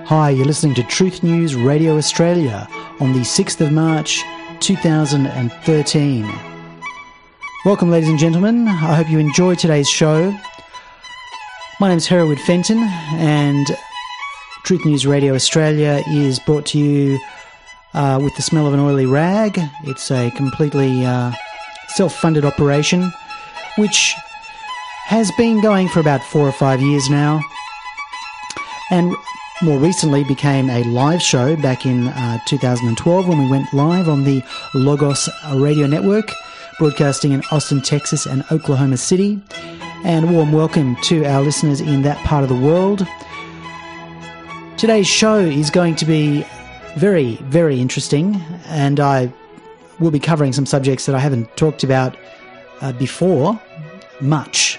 Hi, you're listening to Truth News Radio Australia on the 6th of March 2013. Welcome, ladies and gentlemen. I hope you enjoy today's show. My name is Hereward Fenton, and Truth News Radio Australia is brought to you with the smell of an oily rag. It's a completely self-funded operation, which has been going for about 4 or 5 years now, and more recently became a live show back in 2012 when we went live on the Logos Radio Network, broadcasting in Austin, Texas and Oklahoma City. And a warm welcome to our listeners in that part of the world. Today's show is going to be very, very interesting, and I will be covering some subjects that I haven't talked about before much.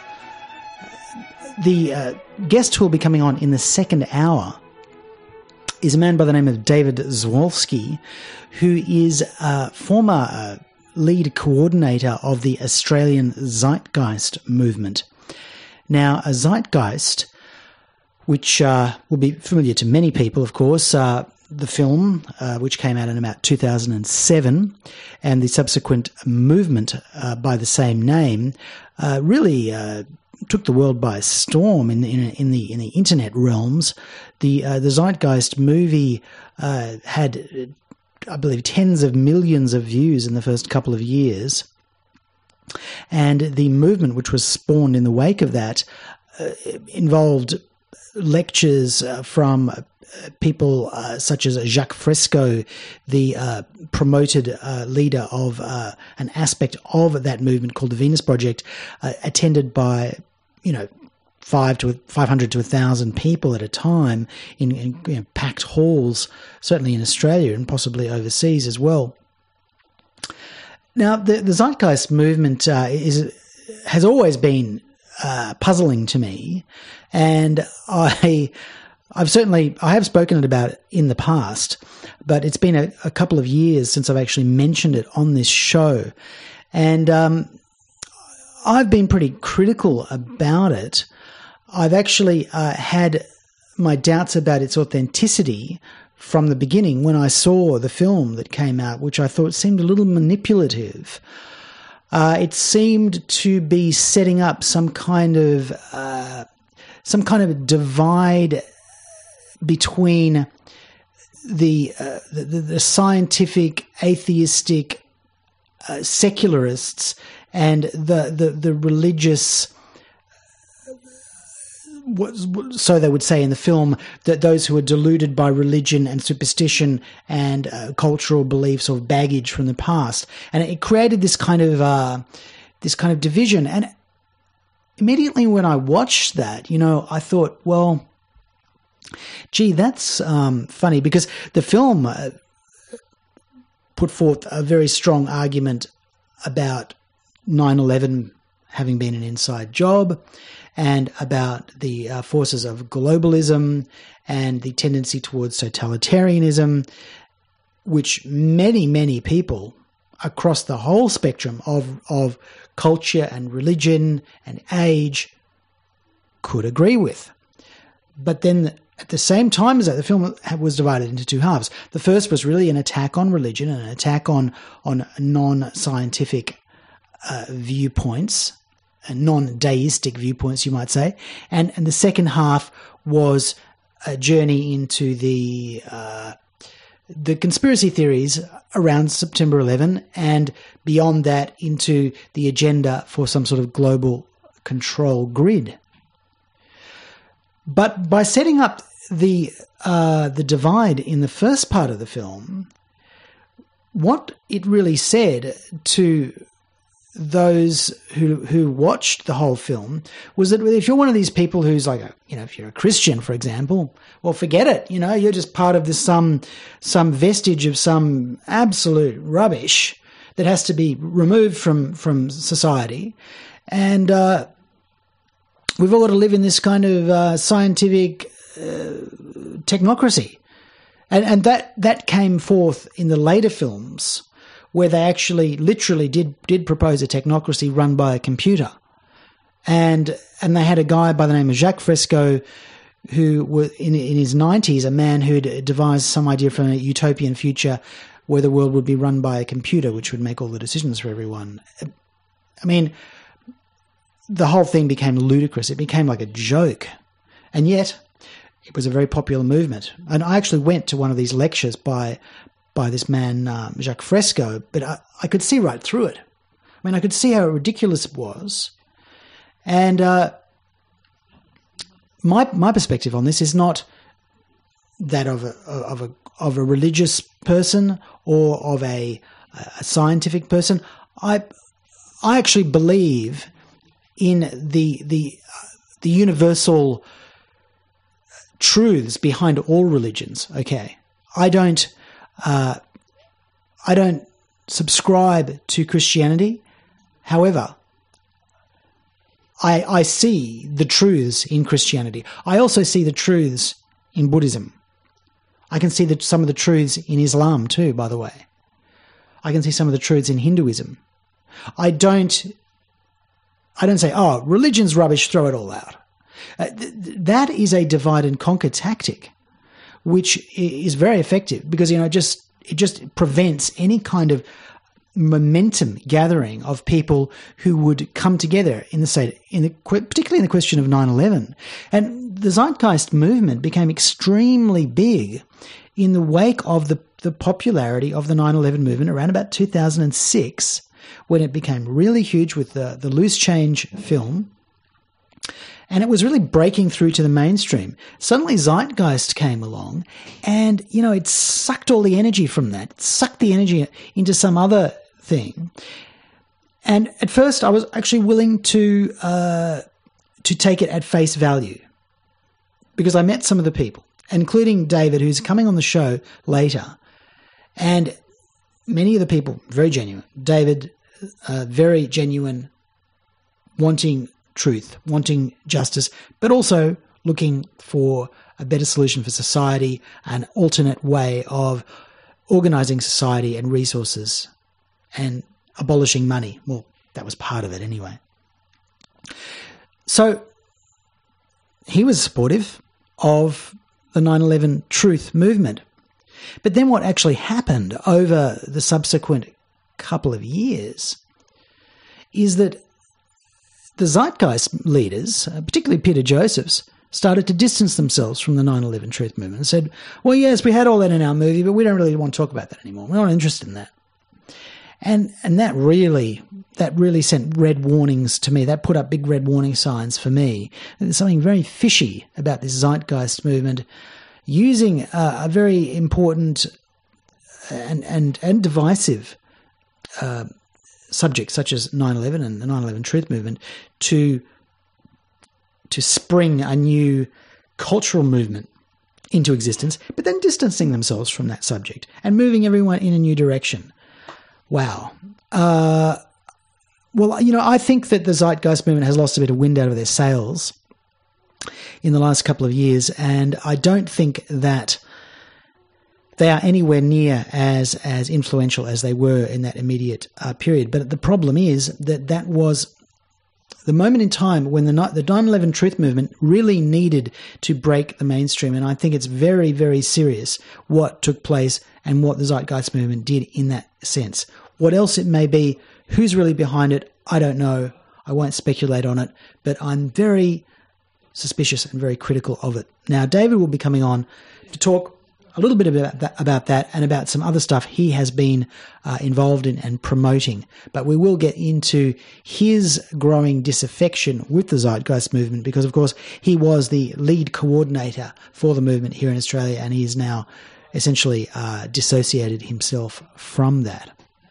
The guest who will be coming on in the second hour is a man by the name of David Zwolski, who is a former lead coordinator of the Australian Zeitgeist movement. Now, a zeitgeist, which will be familiar to many people, of course, the film, which came out in about 2007, and the subsequent movement by the same name, really took the world by storm in the internet realms. The Zeitgeist movie had, I believe, tens of millions of views in the first couple of years, and the movement which was spawned in the wake of that involved lectures from people such as Jacques Fresco, the promoted leader of an aspect of that movement called the Venus Project, attended by 500 to 1,000 people at a time in packed halls, certainly in Australia and possibly overseas as well. Now, the Zeitgeist movement has always been puzzling to me, and I have spoken about it in the past, but it's been a couple of years since I've actually mentioned it on this show, and I've been pretty critical about it. I've actually had my doubts about its authenticity from the beginning when I saw the film that came out, which I thought seemed a little manipulative. It seemed to be setting up some kind of divide between the scientific, atheistic, secularists and the religious. So they would say in the film that those who are deluded by religion and superstition and cultural beliefs or baggage from the past, and it created this kind of division. And immediately when I watched that, I thought, well, gee, that's funny, because the film put forth a very strong argument about 9/11 having been an inside job, and about the forces of globalism and the tendency towards totalitarianism, which many, many people across the whole spectrum of culture and religion and age could agree with. But then at the same time as that, the film was divided into two halves. The first was really an attack on religion and an attack on non-scientific viewpoints, non-deistic viewpoints, you might say. And the second half was a journey into the conspiracy theories around September 11, and beyond that into the agenda for some sort of global control grid. But by setting up the divide in the first part of the film, what it really said to those who watched the whole film was that if you're one of these people who's like, if you're a Christian, for example, well, forget it. You're just part of this some vestige of some absolute rubbish that has to be removed from society, and we've all got to live in this kind of scientific technocracy, and that came forth in the later films, where they actually literally did propose a technocracy run by a computer. And they had a guy by the name of Jacques Fresco who was in his 90s, a man who'd devised some idea for a utopian future where the world would be run by a computer, which would make all the decisions for everyone. I mean, the whole thing became ludicrous. It became like a joke. And yet, it was a very popular movement. And I actually went to one of these lectures by this man, Jacques Fresco, but I could see right through it. I mean, I could see how ridiculous it was. And my perspective on this is not that of a religious person or of a scientific person. I actually believe in the universal truths behind all religions. Okay, I don't subscribe to Christianity. However, I see the truths in Christianity. I also see the truths in Buddhism. I can see some of the truths in Islam too, by the way. I can see some of the truths in Hinduism. I don't say, oh, religion's rubbish, throw it all out. That is a divide and conquer tactic, which is very effective because, it just prevents any kind of momentum gathering of people who would come together particularly in the question of 9/11. And the Zeitgeist movement became extremely big in the wake of the popularity of the 9/11 movement around about 2006, when it became really huge with the Loose Change film. And it was really breaking through to the mainstream. Suddenly Zeitgeist came along and, it sucked all the energy from that. It sucked the energy into some other thing. And at first I was actually willing to take it at face value because I met some of the people, including David, who's coming on the show later. And many of the people, very genuine. David, very genuine, wanting truth, wanting justice, but also looking for a better solution for society, an alternate way of organizing society and resources and abolishing money. Well, that was part of it anyway. So he was supportive of the 9/11 truth movement. But then what actually happened over the subsequent couple of years is that the Zeitgeist leaders, particularly Peter Josephs, started to distance themselves from the 9/11 truth movement and said, well, yes, we had all that in our movie, but we don't really want to talk about that anymore. We're not interested in that. And that really sent red warnings to me. That put up big red warning signs for me. There's something very fishy about this Zeitgeist movement using a very important and divisive subject such as 9/11 and the 9/11 truth movement to spring a new cultural movement into existence, but then distancing themselves from that subject and moving everyone in a new direction. Wow. Well, I think that the Zeitgeist movement has lost a bit of wind out of their sails in the last couple of years, and I don't think that they are anywhere near as influential as they were in that immediate period. But the problem is that was the moment in time when the 9/11 truth movement really needed to break the mainstream. And I think it's very, very serious what took place and what the Zeitgeist movement did in that sense. What else it may be, who's really behind it, I don't know. I won't speculate on it, but I'm very suspicious and very critical of it. Now, David will be coming on to talk a little bit about that and about some other stuff he has been involved in and promoting. But we will get into his growing disaffection with the Zeitgeist movement because, of course, he was the lead coordinator for the movement here in Australia, and he is now essentially dissociated himself from that.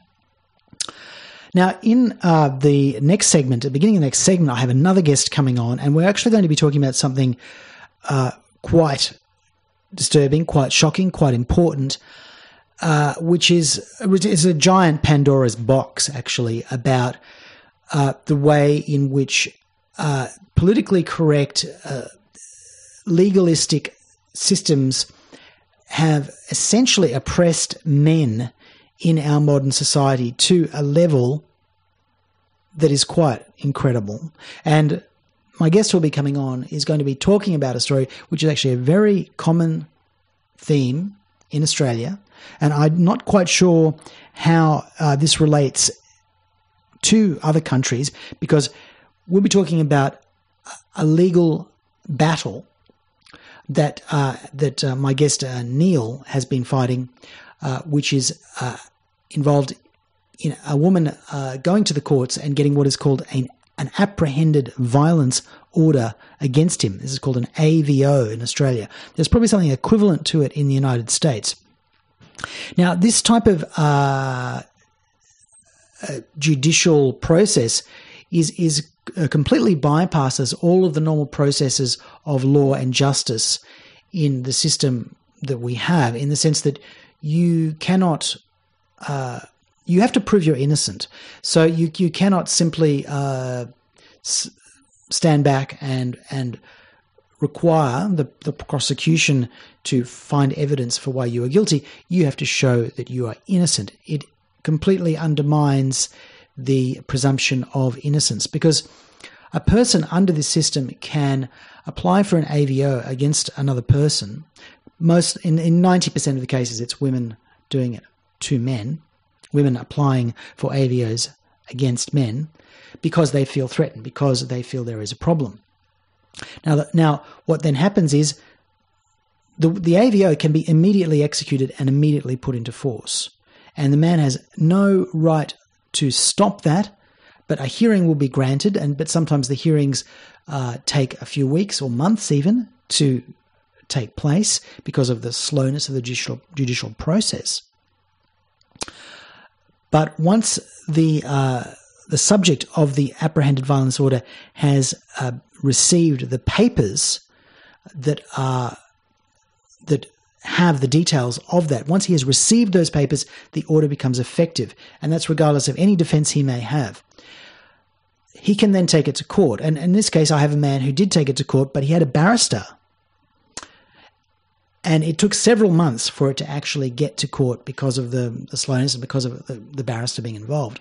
Now, in the next segment, at the beginning of the next segment, I have another guest coming on, and we're actually going to be talking about something quite disturbing, quite shocking, quite important, which is a giant Pandora's box, actually, about the way in which politically correct, legalistic systems have essentially oppressed men in our modern society to a level that is quite incredible. And my guest who will be coming on is going to be talking about a story which is actually a very common theme in Australia, and I'm not quite sure how this relates to other countries, because we'll be talking about a legal battle that my guest Neil has been fighting, which is involved in a woman going to the courts and getting what is called an apprehended violence order against him. This is called an AVO in Australia. There's probably something equivalent to it in the United States. Now, this type of judicial process is completely bypasses all of the normal processes of law and justice in the system that we have, in the sense that you cannot you have to prove you're innocent. So you cannot simply stand back and require the prosecution to find evidence for why you are guilty. You have to show that you are innocent. It completely undermines the presumption of innocence, because a person under this system can apply for an AVO against another person. In 90% of the cases, it's women doing it to men, women applying for AVOs against men because they feel threatened, because they feel there is a problem. Now what then happens is the AVO can be immediately executed and immediately put into force, and the man has no right to stop that, but a hearing will be granted, but sometimes the hearings take a few weeks or months even to take place because of the slowness of the judicial process. But once the subject of the apprehended violence order has received the papers that have the details of that, once he has received those papers, the order becomes effective, and that's regardless of any defense he may have. He can then take it to court, and in this case I have a man who did take it to court, but he had a barrister, and it took several months for it to actually get to court because of the slowness and because of the barrister being involved.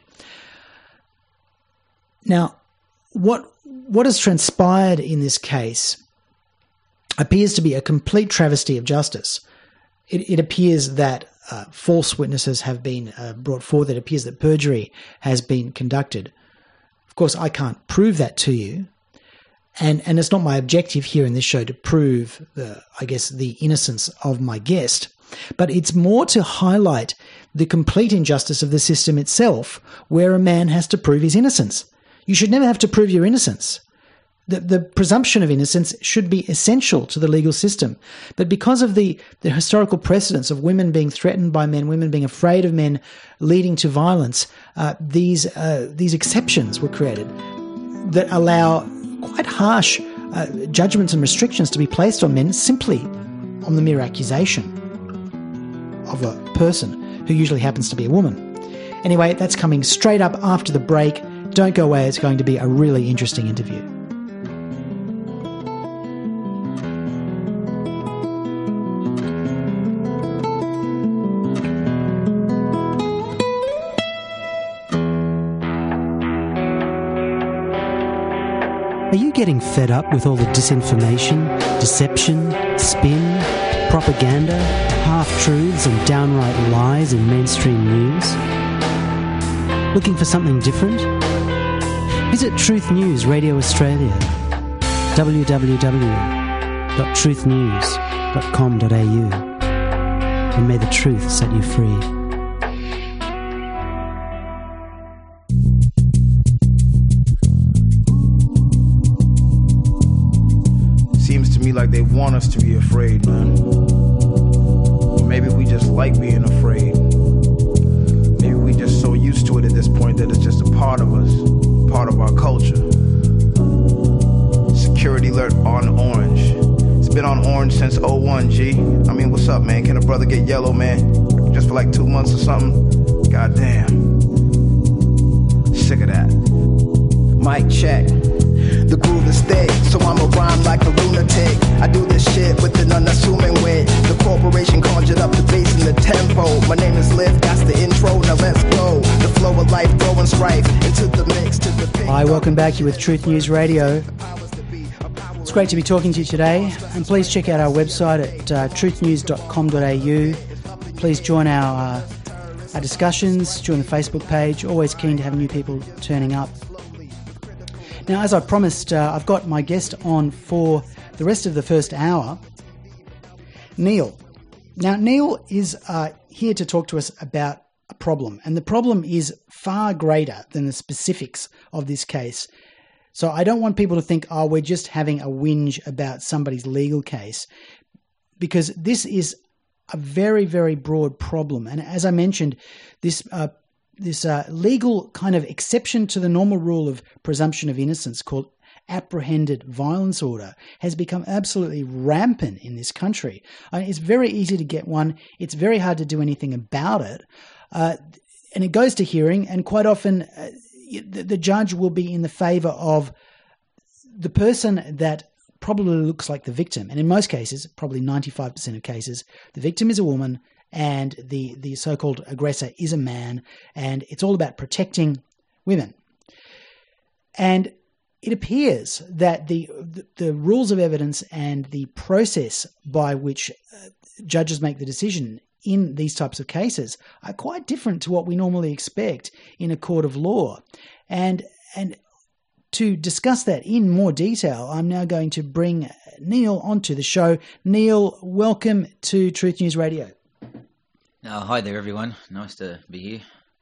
Now, what has transpired in this case appears to be a complete travesty of justice. It appears that false witnesses have been brought forward. It appears that perjury has been conducted. Of course, I can't prove that to you, and it's not my objective here in this show to prove the innocence of my guest, but it's more to highlight the complete injustice of the system itself, where a man has to prove his innocence. You should never have to prove your innocence. The presumption of innocence should be essential to the legal system. But because of the historical precedents of women being threatened by men, women being afraid of men, leading to violence, these exceptions were created that allow quite harsh judgments and restrictions to be placed on men simply on the mere accusation of a person who usually happens to be a woman. Anyway, that's coming straight up after the break. Don't go away. It's going to be a really interesting interview. Are you getting fed up with all the disinformation, deception, spin, propaganda, half-truths and downright lies in mainstream news? Looking for something different? Visit Truth News Radio Australia, www.truthnews.com.au, and may the truth set you free. Seems to me like they want us to be afraid, man. Or maybe we just like being afraid. Maybe we just so used to it at this point that it's just a part of us, part of our culture. Security alert on orange. It's been on orange since 01, G. I mean, what's up, man? Can a brother get yellow, man? Just for like 2 months or something? Goddamn. Sick of that. Mic check. The groove is thick, so I'ma rhyme like a lunatic. I do this shit with an unassuming wit. The corporation conjured up the bass and the tempo. My name is Liv, that's the intro, now let's go. The flow of life throwing strife into the mix to the pink. Hi, welcome back. You're with Truth News Radio. It's great to be talking to you today, and please check out our website at truthnews.com.au. Please join our discussions, join the Facebook page. Always keen to have new people turning up. Now, as I promised, I've got my guest on for the rest of the first hour, Neil. Now, Neil is here to talk to us about a problem, and the problem is far greater than the specifics of this case. So I don't want people to think, oh, we're just having a whinge about somebody's legal case, because this is a very, very broad problem. And as I mentioned, this legal kind of exception to the normal rule of presumption of innocence called apprehended violence order has become absolutely rampant in this country. It's very easy to get one. It's very hard to do anything about it. And it goes to hearing, and quite often the judge will be in the favour of the person that probably looks like the victim. And in most cases, probably 95% of cases, the victim is a woman and the so-called aggressor is a man, and it's all about protecting women. And it appears that the rules of evidence and the process by which judges make the decision in these types of cases are quite different to what we normally expect in a court of law. And to discuss that in more detail, I'm now going to bring Neil onto the show. Neil, welcome to Truth News Radio. Hi there, everyone. Nice to be here.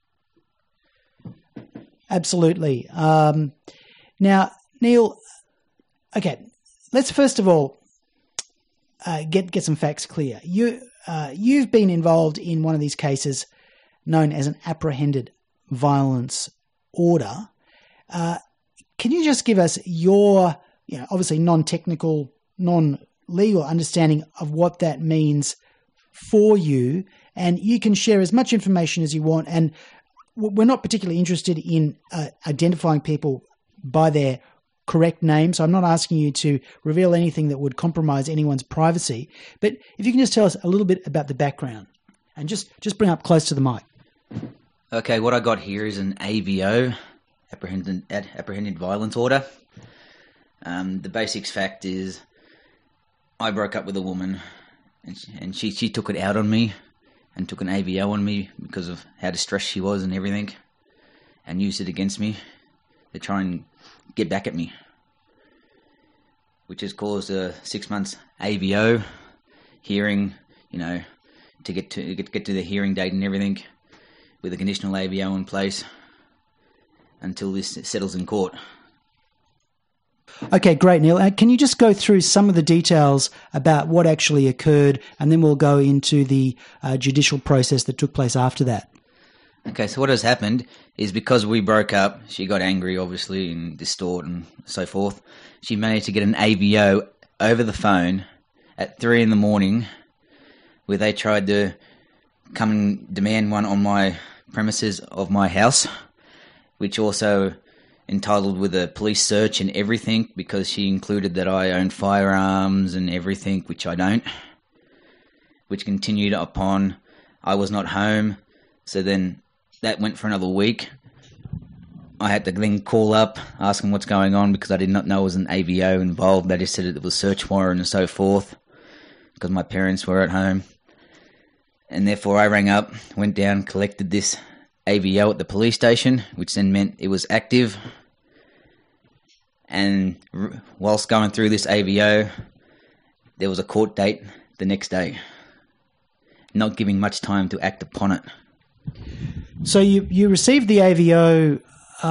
Absolutely. Now, Neil, okay, let's first of all get some facts clear. You've been involved in one of these cases known as an apprehended violence order. Can you just give us your, obviously non-technical, non-legal understanding of what that means for you? And you can share as much information as you want. And we're not particularly interested in identifying people by their correct name, so I'm not asking you to reveal anything that would compromise anyone's privacy. But if you can just tell us a little bit about the background and just bring up close to the mic. Okay, what I got here is an AVO, apprehended violence order. The basics fact is I broke up with a woman, and she took it out on me and took an AVO on me because of how distressed she was and everything, and used it against me to try and get back at me, which has caused a 6 months AVO hearing, to get to the hearing date and everything, with a conditional AVO in place until this settles in court. Okay, great, Neil. Can you just go through some of the details about what actually occurred, and then we'll go into the judicial process that took place after that? Okay, so what has happened is because we broke up, she got angry, obviously, and distraught and so forth. She managed to get an AVO over the phone at 3 a.m, where they tried to come and demand one on my premises of my house, which also entitled with a police search and everything, because she included that I own firearms and everything, which I don't, which continued upon I was not home. So then that went for another week. I had to then call up, asking what's going on, because I did not know it was an AVO involved. They just said it was a search warrant and so forth, because my parents were at home. And therefore I rang up, went down, collected this AVO at the police station, which then meant it was active. And whilst going through this AVO, there was a court date the next day, not giving much time to act upon it. So you received the AVO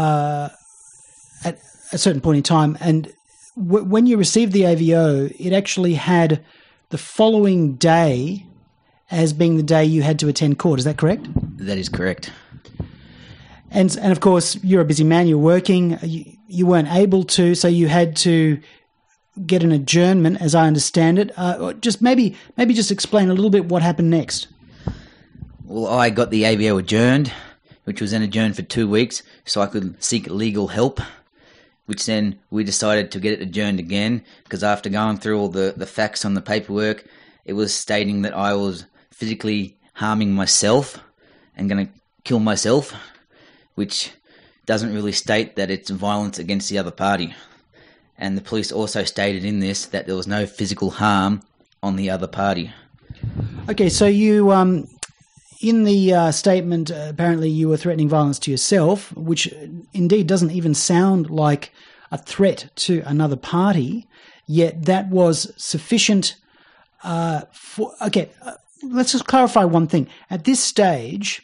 at a certain point in time, and when you received the AVO, it actually had the following day as being the day you had to attend court. Is that correct? That is correct. And of course, you're a busy man. You're working. You weren't able to, so you had to get an adjournment, as I understand it. Just maybe just explain a little bit what happened next. Well, I got the AVO adjourned, which was then adjourned for 2 weeks, so I could seek legal help, which then we decided to get it adjourned again, because after going through all the facts on the paperwork, it was stating that I was physically harming myself and going to kill myself, which doesn't really state that it's violence against the other party. And the police also stated in this that there was no physical harm on the other party. Okay, so you, in the statement, apparently you were threatening violence to yourself, which indeed doesn't even sound like a threat to another party, yet that was sufficient for... Okay, let's just clarify one thing. At this stage,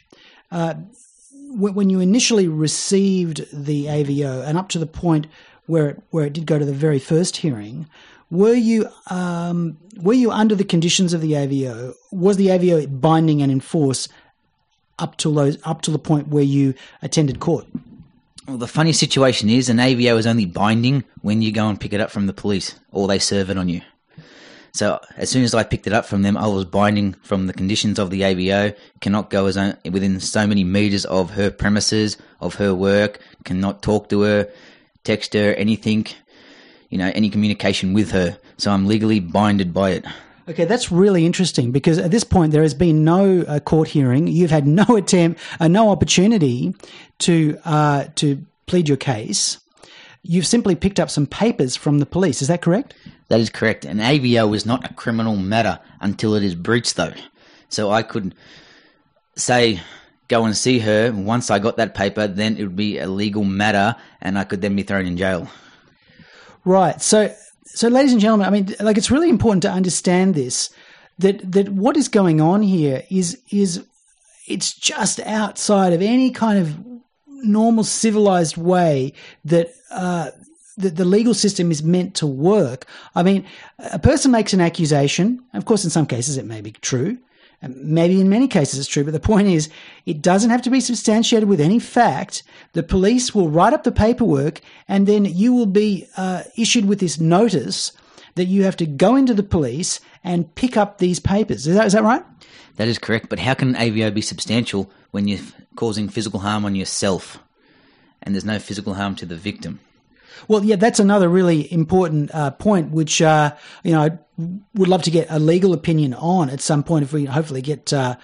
when you initially received the AVO and up to the point where it did go to the very first hearing, were you under the conditions of the AVO? Was the AVO binding and in force up to the point where you attended court? Well, the funny situation is an AVO is only binding when you go and pick it up from the police or they serve it on you. So as soon as I picked it up from them, I was binding from the conditions of the AVO, cannot go within so many meters of her premises, of her work, cannot talk to her, text her, anything, any communication with her. So I'm legally binded by it. Okay, that's really interesting because at this point there has been no court hearing. You've had no opportunity to plead your case. You've simply picked up some papers from the police. Is that correct? That is correct. An AVO is not a criminal matter until it is breached, though. So I could say, go and see her. Once I got that paper, then it would be a legal matter and I could then be thrown in jail. Right. So ladies and gentlemen, I mean, it's really important to understand this, that what is going on here is it's just outside of any kind of normal civilized way that the legal system is meant to work. I mean, a person makes an accusation. Of course, in some cases it may be true. Maybe in many cases it's true, but the point is it doesn't have to be substantiated with any fact. The police will write up the paperwork and then you will be issued with this notice that you have to go into the police and pick up these papers. Is that right? That is correct, but how can an AVO be substantial when you're causing physical harm on yourself and there's no physical harm to the victim? Well, yeah, that's another really important point, which I would love to get a legal opinion on at some point if we hopefully get a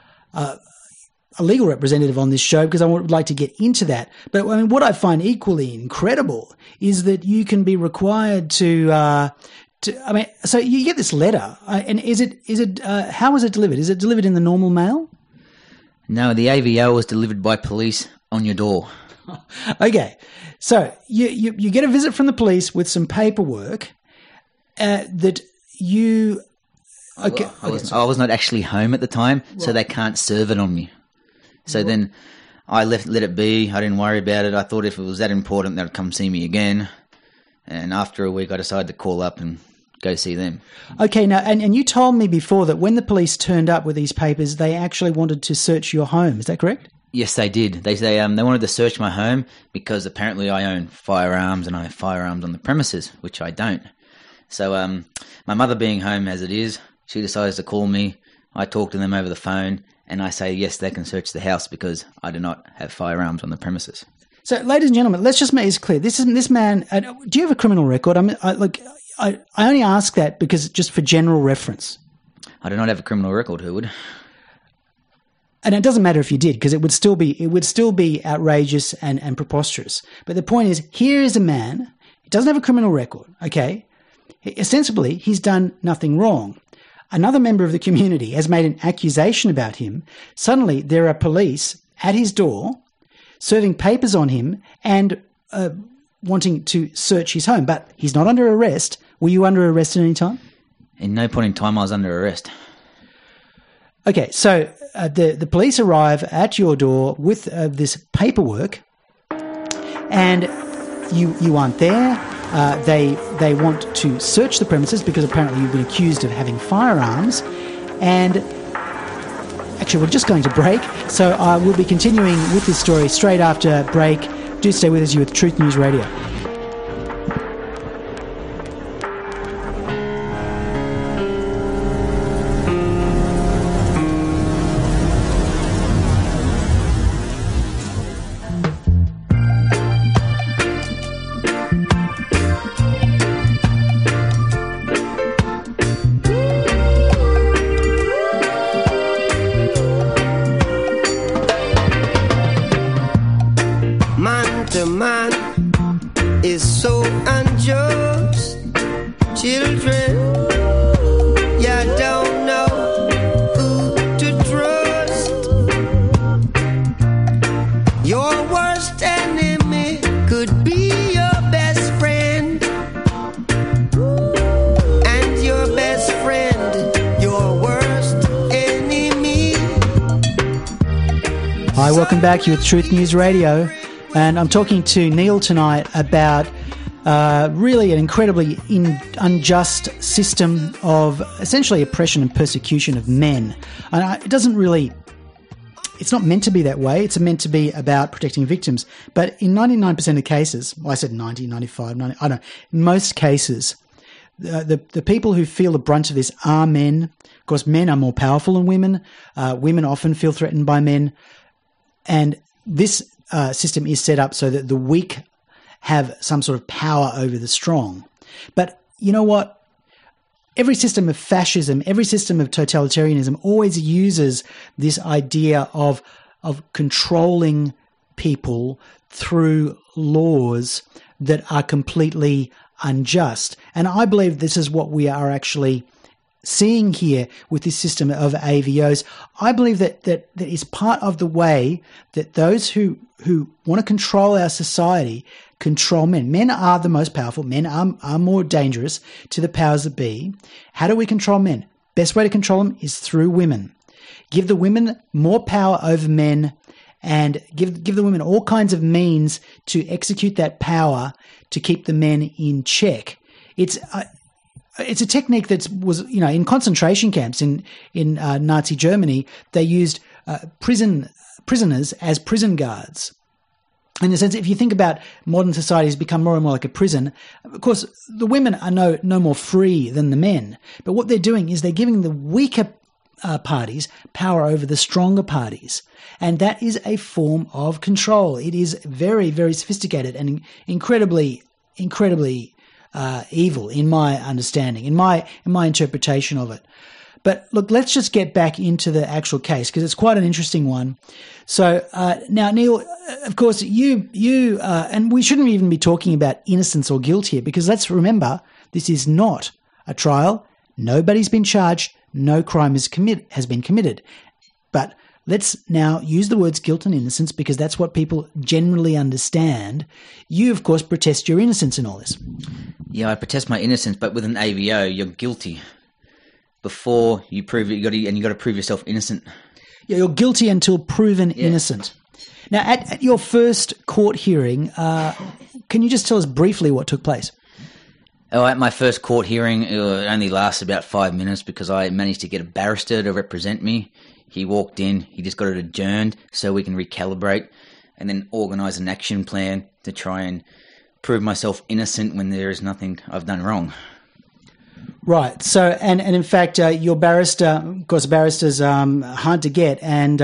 legal representative on this show, because I would like to get into that. But I mean, what I find equally incredible is that you can be required to so you get this letter, and how was it delivered? Is it delivered in the normal mail? No, the AVO was delivered by police on your door. Okay, so you get a visit from the police with some paperwork that you... Okay, I was not actually home at the time, right. So they can't serve it on me. So right. Then I let it be. I didn't worry about it. I thought if it was that important, they'd come see me again. And after a week, I decided to call up and go see them. Okay, now, and you told me before that when the police turned up with these papers, they actually wanted to search your home. Is that correct? Yes, they did. They wanted to search my home because apparently I own firearms and I have firearms on the premises, which I don't. So my mother being home as it is, she decides to call me. I talk to them over the phone and I say, yes, they can search the house because I do not have firearms on the premises. So, ladies and gentlemen, let's just make this clear. This man, do you have a criminal record? I mean, I only ask that because just for general reference. I do not have a criminal record, who would? And it doesn't matter if you did, because it would still be outrageous and preposterous. But the point is, here is a man, he doesn't have a criminal record, okay? Ostensibly, he's done nothing wrong. Another member of the community has made an accusation about him. Suddenly, there are police at his door serving papers on him and wanting to search his home. But he's not under arrest. Were you under arrest at any time? In no point in time I was under arrest. Okay, so the police arrive at your door with this paperwork, and you aren't there. They want to search the premises because apparently you've been accused of having firearms. And actually, we're just going to break, so we'll be continuing with this story straight after break. Do stay with us. You're with Truth News Radio. Man to man is so unjust. children. You don't know who to trust. Your worst enemy could be your best friend, and your best friend, your worst enemy. Hi, welcome back. You're with Truth News Radio, and I'm talking to Neil tonight about really an incredibly unjust system of essentially oppression and persecution of men. And it doesn't really, it's not meant to be that way. It's meant to be about protecting victims. But in 99% of cases, well, I said 90, 95, 90, I don't know, in most cases, the people who feel the brunt of this are men. Of course, men are more powerful than women. Women often feel threatened by men. And this system is set up so that the weak have some sort of power over the strong. But you know what? Every system of fascism, every system of totalitarianism always uses this idea of controlling people through laws that are completely unjust. And I believe this is what we are actually seeing here with this system of AVOs. I believe that is part of the way that those who want to control our society control men. Men are the most powerful. Men are more dangerous to the powers that be. How do we control men? Best way to control them is through women. Give the women more power over men, and give the women all kinds of means to execute that power to keep the men in check. It's a technique that was, in concentration camps in Nazi Germany. They used prisoners as prison guards. In the sense, if you think about modern society has become more and more like a prison, of course, the women are no more free than the men. But what they're doing is they're giving the weaker parties power over the stronger parties. And that is a form of control. It is very, very sophisticated and incredibly evil in my understanding, in my interpretation of it. But look, let's just get back into the actual case because it's quite an interesting one. So now, Neil, of course, you and we shouldn't even be talking about innocence or guilt here because let's remember this is not a trial. Nobody's been charged. No crime has been committed. But let's now use the words guilt and innocence because that's what people generally understand. You, of course, protest your innocence in all this. Yeah, I protest my innocence, but with an AVO, you're guilty. Before you prove it, you got to prove yourself innocent. Yeah, you're guilty until proven innocent. Now, at your first court hearing, can you just tell us briefly what took place? Oh, at my first court hearing, it only lasted about 5 minutes because I managed to get a barrister to represent me. He walked in, he just got it adjourned so we can recalibrate and then organise an action plan to try and prove myself innocent when there is nothing I've done wrong. Right. So, and in fact, your barrister, of course, barristers hard to get, and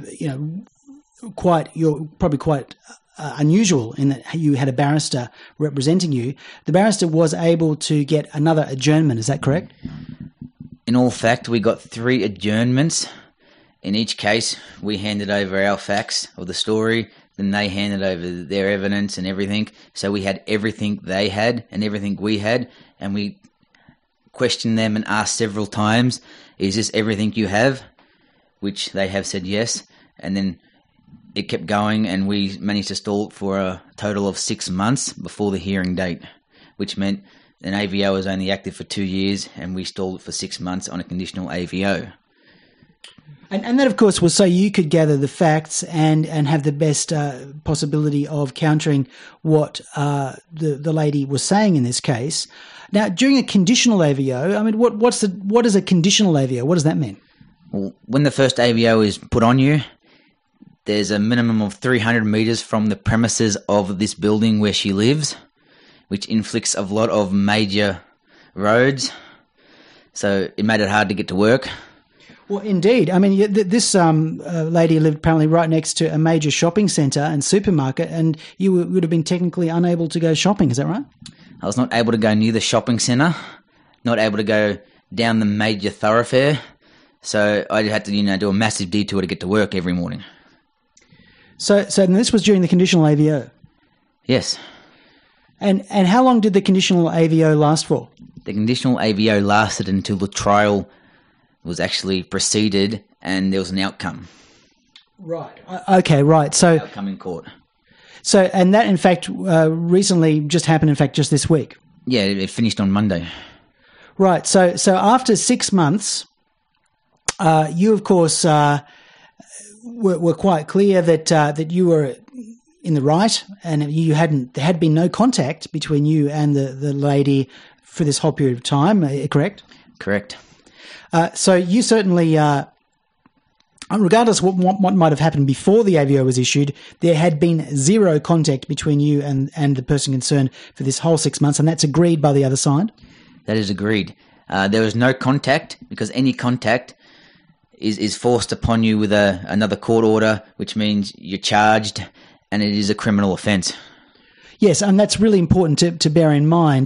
you're probably quite unusual in that you had a barrister representing you. The barrister was able to get another adjournment. Is that correct? In all fact, we got 3 adjournments. In each case, we handed over our facts of the story. Then they handed over their evidence and everything. So we had everything they had and everything we had, and we questioned them and asked several times, is this everything you have? Which they have said yes. And then it kept going and we managed to stall it for a total of 6 months before the hearing date, which meant an AVO was only active for 2 years and we stalled it for 6 months on a conditional AVO. And that, of course, was so you could gather the facts and have the best possibility of countering what the lady was saying in this case. Now, during a conditional AVO, I mean, what is a conditional AVO? What does that mean? Well, when the first AVO is put on you, there's a minimum of 300 metres from the premises of this building where she lives, which inflicts a lot of major roads. So it made it hard to get to work. Well, indeed. I mean, this lady lived apparently right next to a major shopping centre and supermarket, and you would have been technically unable to go shopping. Is that right? I was not able to go near the shopping centre, not able to go down the major thoroughfare, so I had to, do a massive detour to get to work every morning. So this was during the conditional AVO? Yes. And how long did the conditional AVO last for? The conditional AVO lasted until the trial was actually proceeded and there was an outcome. Right. Okay, right. So Outcome in court. So, and that, in fact, recently just happened, in fact, just this week. Yeah, it finished on Monday. Right. So after 6 months, you, of course, were quite clear that you were in the right, and there had been no contact between you and the lady for this whole period of time, correct? Correct. So you certainly, regardless of what might have happened before the AVO was issued, there had been zero contact between you and the person concerned for this whole 6 months, and that's agreed by the other side? That is agreed. There was no contact because any contact is forced upon you with another court order, which means you're charged and it is a criminal offence. Yes, and that's really important to bear in mind.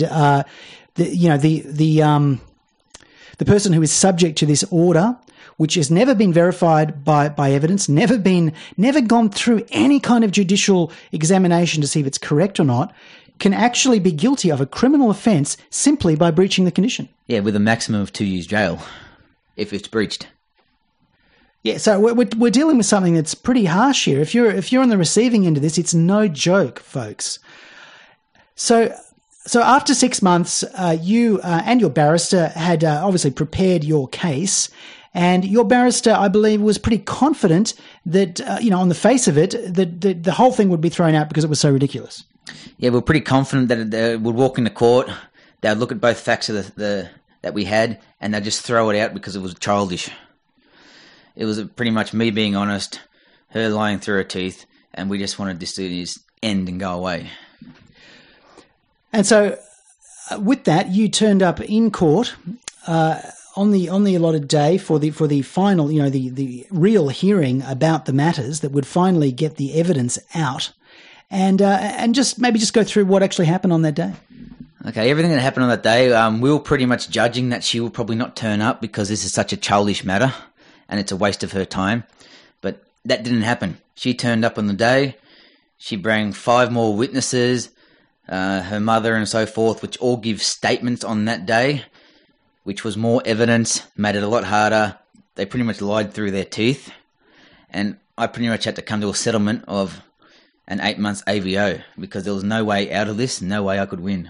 The person who is subject to this order, which has never been verified by evidence, never gone through any kind of judicial examination to see if it's correct or not, can actually be guilty of a criminal offence simply by breaching the condition. Yeah, with a maximum of 2 years jail if it's breached. Yeah, so we're dealing with something that's pretty harsh here. If you're on the receiving end of this, it's no joke, folks. So after 6 months, you and your barrister had obviously prepared your case, and your barrister, I believe, was pretty confident that on the face of it, that the whole thing would be thrown out because it was so ridiculous. Yeah, we're pretty confident that they would walk into court, they'd look at both facts of that we had, and they'd just throw it out because it was childish. It was pretty much me being honest, her lying through her teeth, and we just wanted this to end and go away. And so, with that, you turned up in court on the allotted day for the final, the real hearing about the matters that would finally get the evidence out, and just go through what actually happened on that day. Okay, everything that happened on that day, we were pretty much judging that she will probably not turn up because this is such a childish matter, and it's a waste of her time. But that didn't happen. She turned up on the day. She brought 5 more witnesses, her mother and so forth, which all give statements on that day, which was more evidence, made it a lot harder. They pretty much lied through their teeth. And I pretty much had to come to a settlement of an 8 months AVO because there was no way out of this, no way I could win.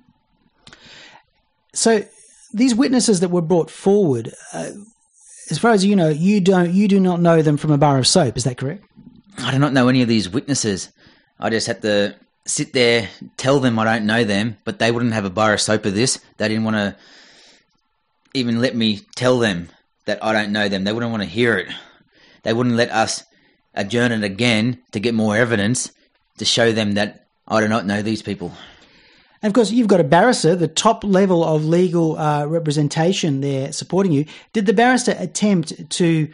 So these witnesses that were brought forward, as far as you know, you do not know them from a bar of soap. Is that correct? I do not know any of these witnesses. I just had to sit there, tell them I don't know them, but they wouldn't have a bar of soap of this. They didn't want to even let me tell them that I don't know them. They wouldn't want to hear it. They wouldn't let us adjourn it again to get more evidence to show them that I do not know these people. And of course, you've got a barrister, the top level of legal representation there supporting you. Did the barrister attempt to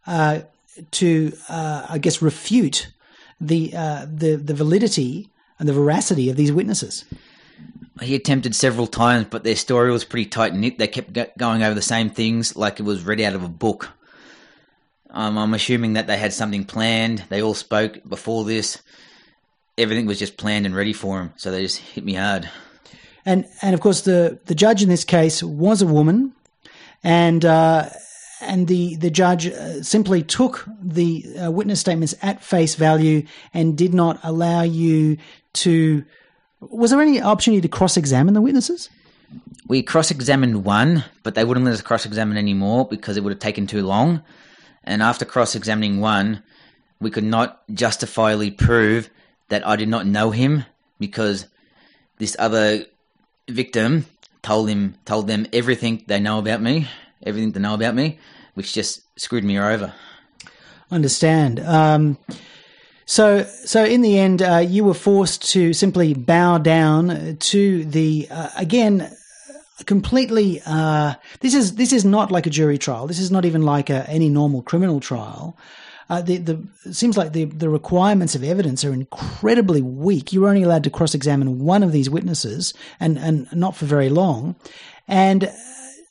refute the validity and the veracity of these witnesses? He attempted several times, but their story was pretty tight-knit. They kept going over the same things like it was read out of a book. I'm assuming that they had something planned. They all spoke before this. Everything was just planned and ready for them, so they just hit me hard. And of course, the judge in this case was a woman, and the judge simply took the witness statements at face value and did not allow you to. Was there any opportunity to cross-examine the witnesses? We cross-examined one, but they wouldn't let us cross-examine anymore because it would have taken too long. And after cross-examining one, we could not justifiably prove that I did not know him because this other victim told them everything they know about me, which just screwed me over. Understand. So in the end, you were forced to simply bow down to the again. Completely. This is not like a jury trial. This is not even like any normal criminal trial. It seems like the requirements of evidence are incredibly weak. You're only allowed to cross-examine one of these witnesses, and not for very long. And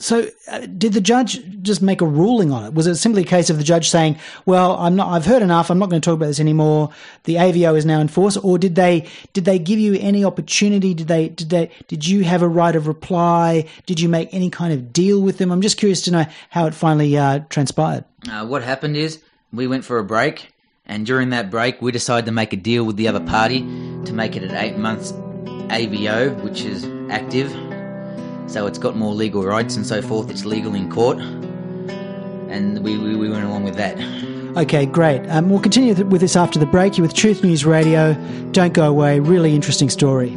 So did the judge just make a ruling on it? Was it simply a case of the judge saying, well, I've heard enough, I'm not going to talk about this anymore, the AVO is now in force? Or did they give you any opportunity? Did you have a right of reply? Did you make any kind of deal with them? I'm just curious to know how it finally transpired. What happened is we went for a break, and during that break we decided to make a deal with the other party to make it an 8 months AVO, which is active. So it's got more legal rights and so forth. It's legal in court. And we went along with that. Okay, great. We'll continue with this after the break. You're with Truth News Radio. Don't go away. Really interesting story.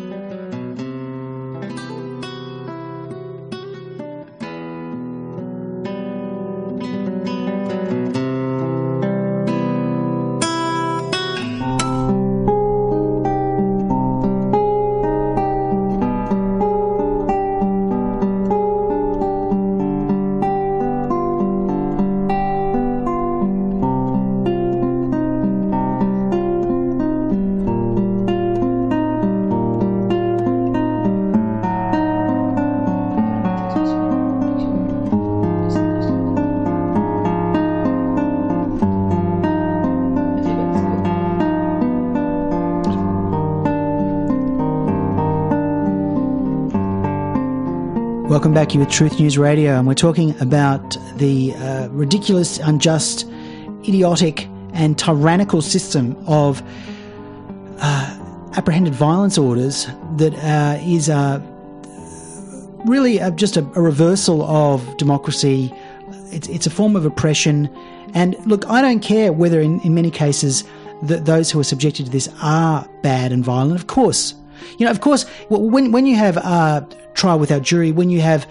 Welcome back. You're with Truth News Radio, and we're talking about the ridiculous, unjust, idiotic and tyrannical system of apprehended violence orders that is really just a reversal of democracy. It's a form of oppression. And look, I don't care whether in many cases those who are subjected to this are bad and violent. Of course, when you have trial without jury, when you have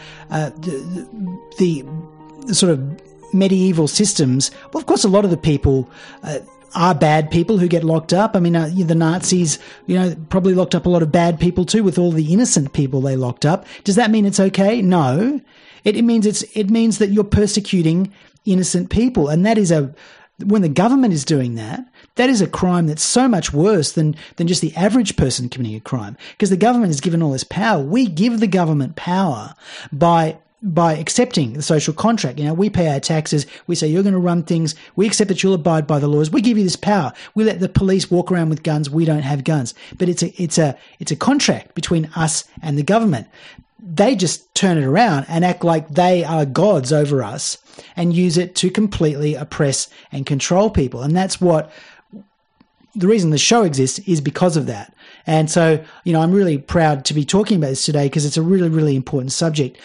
the sort of medieval systems, well, of course, a lot of the people are bad people who get locked up. I mean, the Nazis, probably locked up a lot of bad people too, with all the innocent people they locked up. Does that mean it's okay? No. It means that you're persecuting innocent people, and that is when the government is doing that, that is a crime that's so much worse than just the average person committing a crime, because the government is given all this power. We give the government power by accepting the social contract. We pay our taxes. We say, you're going to run things. We accept that you'll abide by the laws. We give you this power. We let the police walk around with guns. We don't have guns. But it's a contract between us and the government. They just turn it around and act like they are gods over us and use it to completely oppress and control people. And that's the reason the show exists is because of that. And so, I'm really proud to be talking about this today because it's a really, really important subject.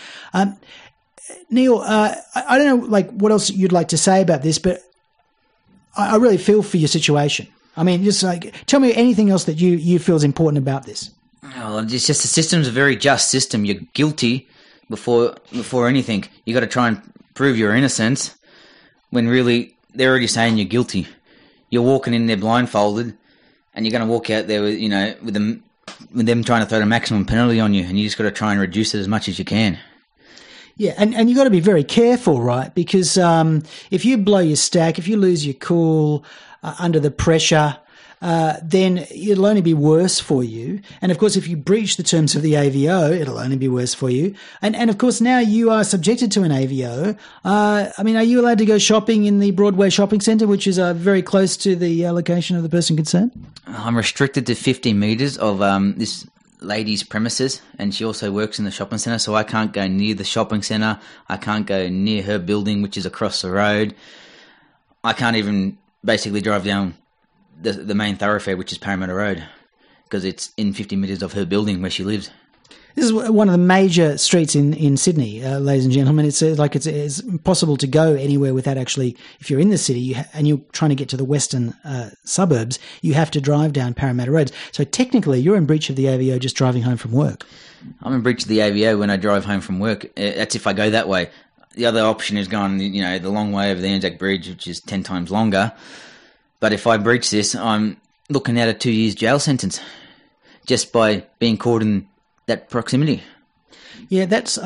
Neil, I don't know, what else you'd like to say about this, but I really feel for your situation. I mean, just tell me anything else that you feel is important about this. Oh, it's just the system's a very just system. You're guilty before anything. You got to try and prove your innocence when really they're already saying you're guilty. You're walking in there blindfolded, and you're going to walk out there with them trying to throw the maximum penalty on you, and you just got to try and reduce it as much as you can. Yeah, and you got to be very careful, right? Because if you blow your stack, if you lose your cool under the pressure, then it'll only be worse for you. And of course, if you breach the terms of the AVO, it'll only be worse for you. And of course, now you are subjected to an AVO. I mean, are you allowed to go shopping in the Broadway Shopping Centre, which is very close to the location of the person concerned? I'm restricted to 50 metres of this lady's premises, and she also works in the shopping centre, so I can't go near the shopping centre. I can't go near her building, which is across the road. I can't even basically drive down the main thoroughfare, which is Parramatta Road, because it's in 50 metres of her building where she lives. This is one of the major streets in Sydney, ladies and gentlemen. It's it's impossible to go anywhere without actually, if you're in the city and you're trying to get to the western suburbs, you have to drive down Parramatta Road. So technically, you're in breach of the AVO just driving home from work. I'm in breach of the AVO when I drive home from work. That's if I go that way. The other option is going, the long way over the Anzac Bridge, which is 10 times longer. But if I breach this, I'm looking at a 2 years jail sentence just by being caught in that proximity. Yeah,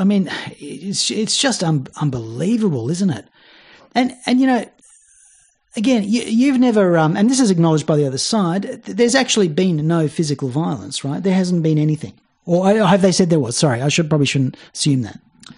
it's just unbelievable, isn't it? And again, you've never, and this is acknowledged by the other side, there's actually been no physical violence, right? There hasn't been anything. Or have they said there was? Sorry, I shouldn't assume that.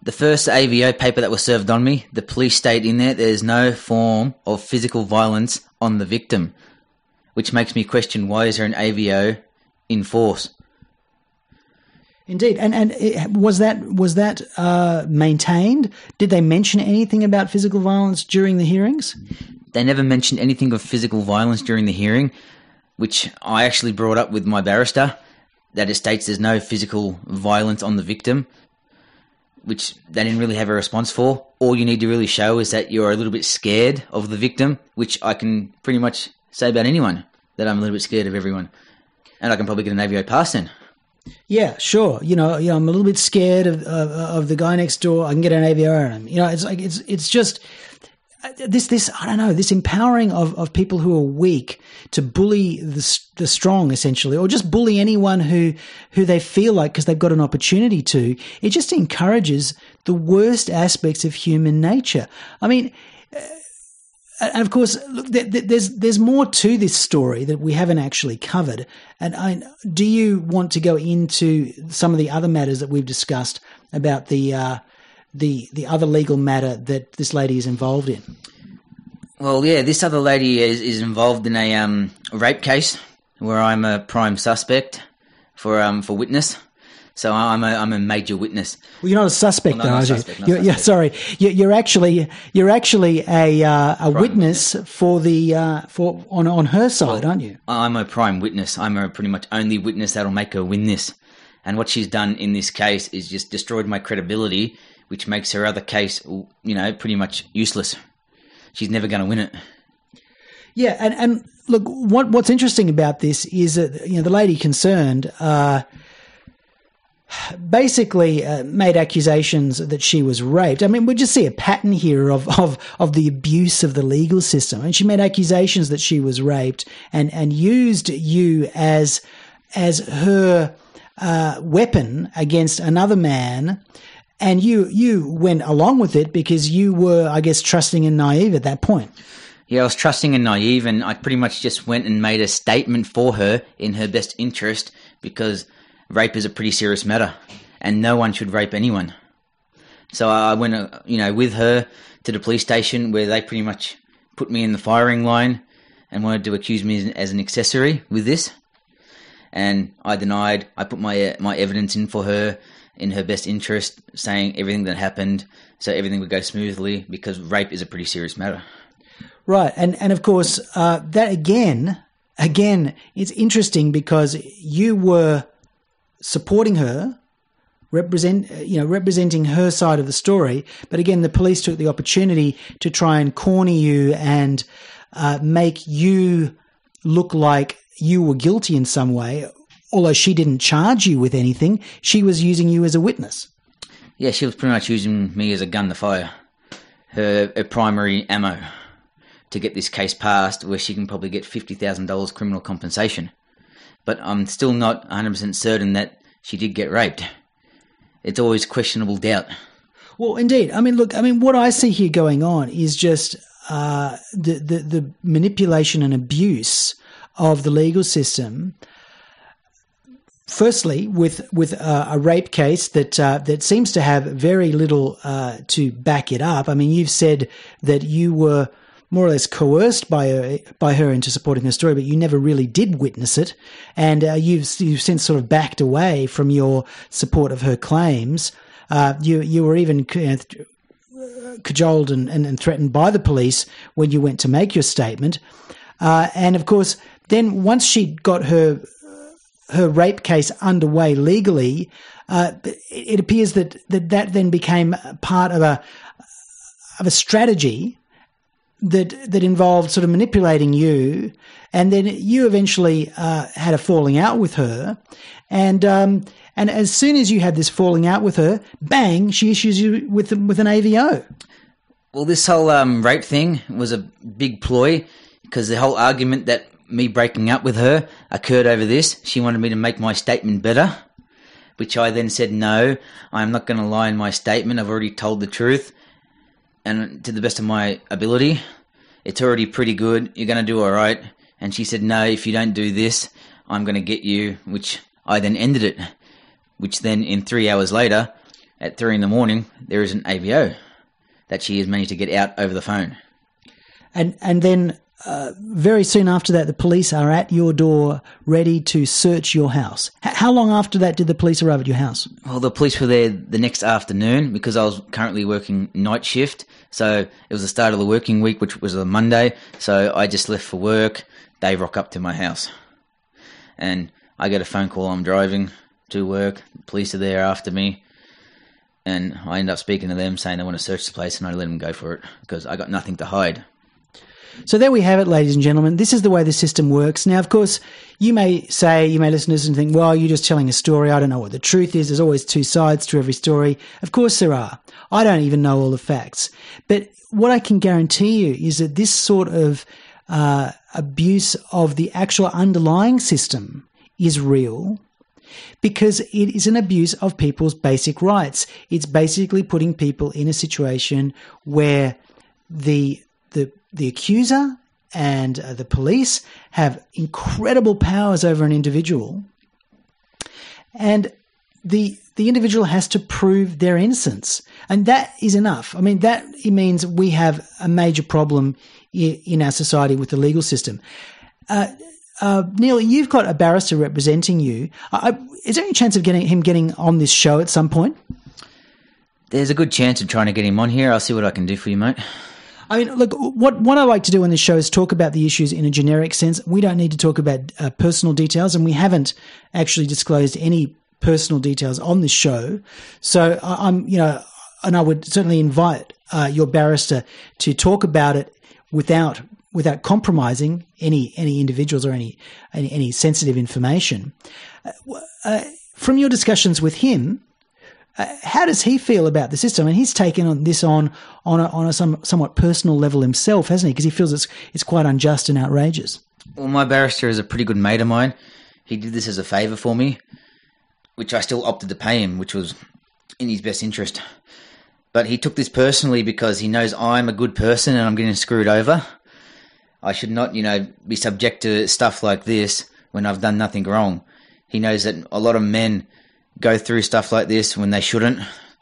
The first AVO paper that was served on me, the police state in there's no form of physical violence on the victim, which makes me question why is there an AVO in force? Indeed, and was that maintained? Did they mention anything about physical violence during the hearings? They never mentioned anything of physical violence during the hearing, which I actually brought up with my barrister, that it states there's no physical violence on the victim, which they didn't really have a response for. All you need to really show is that you're a little bit scared of the victim, which I can pretty much say about anyone, that I'm a little bit scared of everyone. And I can probably get an AVO pass then. Yeah, sure. I'm a little bit scared of the guy next door. I can get an AVO on him. It's just this I don't know, this empowering of people who are weak to bully the strong, essentially, or just bully anyone who they feel like because they've got an opportunity to. It just encourages the worst aspects of human nature. I mean, and of course, look, there's more to this story that we haven't actually covered. And do you want to go into some of the other matters that we've discussed about the other legal matter that this lady is involved in? Well, yeah, this other lady is involved in a rape case where I'm a prime suspect for witness. So I'm a major witness. Well, you're not a suspect, Well, no, though, not are you? suspect, not Yeah, suspect. sorry. You're actually a witness for on her side, aren't you? I'm a prime witness. I'm a pretty much only witness that'll make her win this. And what she's done in this case is just destroyed my credibility, which makes her other case, pretty much useless. She's never going to win it. Yeah, and look, what's interesting about this is that the lady concerned basically made accusations that she was raped. I mean, we just see a pattern here of the abuse of the legal system. And she made accusations that she was raped and used you as her weapon against another man. And you went along with it because you were, I guess, trusting and naive at that point. Yeah, I was trusting and naive, and I pretty much just went and made a statement for her in her best interest because rape is a pretty serious matter, and no one should rape anyone. So I went, with her to the police station where they pretty much put me in the firing line and wanted to accuse me as an accessory with this. And I denied. I put my evidence in for her in her best interest, saying everything that happened so everything would go smoothly because rape is a pretty serious matter. Right, and of course that again, it's interesting because you were supporting her, representing her side of the story. But again, the police took the opportunity to try and corner you and make you look like you were guilty in some way. Although she didn't charge you with anything, she was using you as a witness. Yeah, she was pretty much using me as a gun to fire, her primary ammo to get this case passed where she can probably get $50,000 criminal compensation. But I'm still not 100% certain that she did get raped. It's always questionable doubt. Well, indeed. I mean, look, what I see here going on is just the manipulation and abuse of the legal system. Firstly, with a rape case that seems to have very little to back it up. I mean, you've said that you were more or less coerced by her into supporting her story, but you never really did witness it, and you've since sort of backed away from your support of her claims. You were even cajoled and threatened by the police when you went to make your statement, and of course, then once she got her rape case underway legally, it appears that then became part of a strategy that involved sort of manipulating you, and then you eventually had a falling out with her, and as soon as you had this falling out with her, bang, she issues you with an AVO. Well, this whole rape thing was a big ploy because the whole argument that me breaking up with her occurred over this. She wanted me to make my statement better, which I then said, no, I'm not going to lie in my statement. I've already told the truth. And to the best of my ability, it's already pretty good. You're going to do all right. And she said, no, if you don't do this, I'm going to get you, which I then ended it, which then in 3 hours later, at 3 in the morning, there is an AVO that she has managed to get out over the phone. And then very soon after that, the police are at your door ready to search your house. How long after that did the police arrive at your house? Well, the police were there the next afternoon because I was currently working night shift. So it was the start of the working week, which was a Monday. So I just left for work. They rock up to my house. And I get a phone call. I'm driving to work. The police are there after me. And I end up speaking to them saying they want to search the place, and I let them go for it because I got nothing to hide. So there we have it, ladies and gentlemen. This is the way the system works. Now, of course, you may listen to this and think, well, you're just telling a story. I don't know what the truth is. There's always two sides to every story. Of course there are. I don't even know all the facts. But what I can guarantee you is that this sort of abuse of the actual underlying system is real, because it is an abuse of people's basic rights. It's basically putting people in a situation where the accuser and the police have incredible powers over an individual, and the individual has to prove their innocence, and that is enough. I mean, that it means we have a major problem in our society with the legal system. Neil, you've got a barrister representing you. Is there any chance of him getting on this show at some point? There's a good chance of trying to get him on here. I'll see what I can do for you, mate. I mean, look, what I like to do on this show is talk about the issues in a generic sense. We don't need to talk about personal details, and we haven't actually disclosed any personal details on this show. So and I would certainly invite your barrister to talk about it without compromising any individuals or any sensitive information. From your discussions with him, how does he feel about the system? And he's taken this on a somewhat personal level himself, hasn't he? Because he feels it's quite unjust and outrageous. Well, my barrister is a pretty good mate of mine. He did this as a favour for me, which I still opted to pay him, which was in his best interest. But he took this personally because he knows I'm a good person and I'm getting screwed over. I should not, be subject to stuff like this when I've done nothing wrong. He knows that a lot of men go through stuff like this when they shouldn't.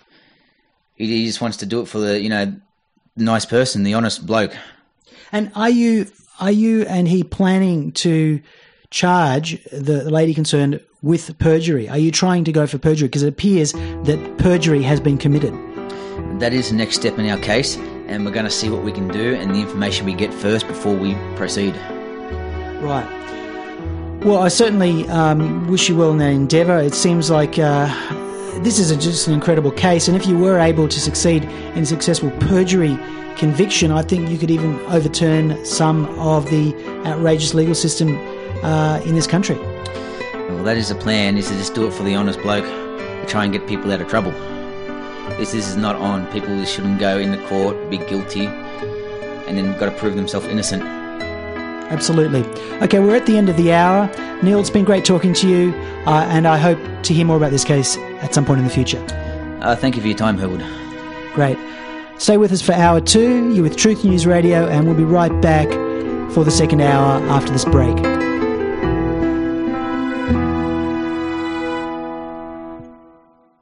He just wants to do it for the nice person, the honest bloke. And are you and he planning to charge the lady concerned with perjury? Are you trying to go for perjury? Because it appears that perjury has been committed. That is the next step in our case, and we're going to see what we can do and the information we get first before we proceed. Right. Well, I certainly wish you well in that endeavour. It seems like this is just an incredible case, and if you were able to succeed in successful perjury conviction, I think you could even overturn some of the outrageous legal system in this country. Well, that is the plan, is to just do it for the honest bloke, to try and get people out of trouble. This is not on. People shouldn't go into court, be guilty, and then got to prove themselves innocent. Absolutely. Okay, we're at the end of the hour. Neil, it's been great talking to you, and I hope to hear more about this case at some point in the future. Thank you for your time, Herwood. Great. Stay with us for hour 2. You're with Truth News Radio, and we'll be right back for the second hour after this break.